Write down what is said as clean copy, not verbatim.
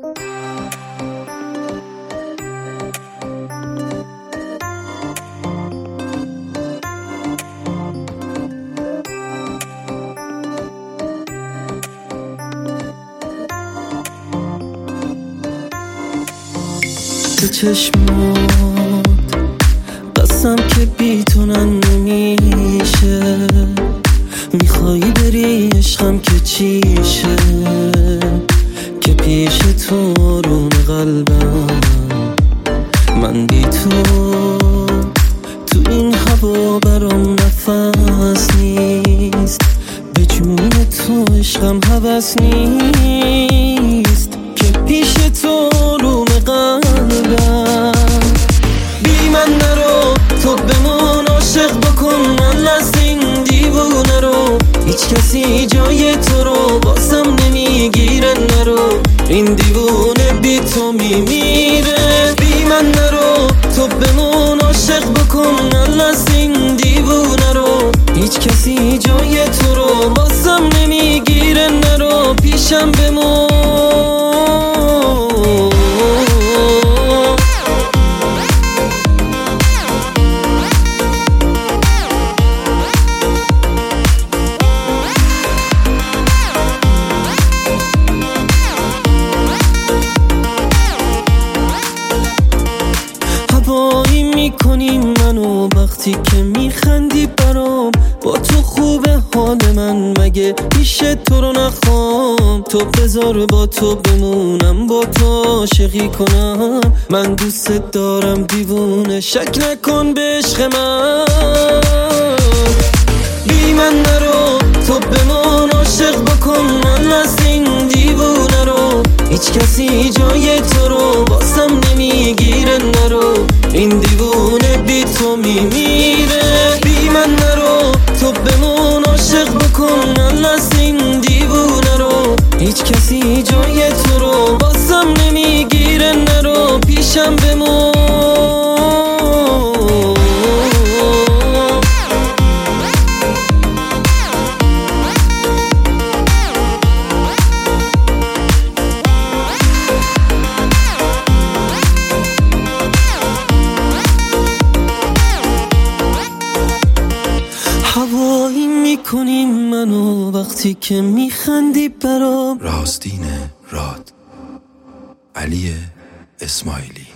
تو چشمات قسم که بی تو نمیشه، میخوای بری عشقم که چیشه، که پیش تو آروم قلبم من بی تو این هوا برام نفس نیست، به جون تو عشقم هوس نیست، که پیش تو آروم قلبم. بی من نرو، تو بمون، عاشق بکن من از این دیوونه رو، هیچ کسی جای تو رو بازم نمیگیره، نرو این دیوونه بی تو میمیره. بی من نرو، تو بمون، عاشق بکن من از این دیوونه رو، هیچ کسی جای تو رو بازم نمیگیره، نرو پیشم بمون. هوایی میکنی منو وقتی که میخندی برام، با تو خوبه حال من، مگه پیش تو رو نخوام، تو بذار با تو بمونم، با تو عاشقی کنم، من دوست دارم دیوونه، شک نکن به عشق من. بی من نرو، تو بمون، عاشق بکن من از این دیوونه رو، هیچ کسی جای تو رو بازم نمیگیره، نرو این دیوونه بی تو میمیره. بی من نرو، تو بمون، عاشق بکن من از این دیوونه رو، هیچ کسی جای تو رو بازم نمیگیره، نرو پیشم بمون. هوایی میکنی منو وقتی که میخندی برام. راستین راد، علی اسماعیلی.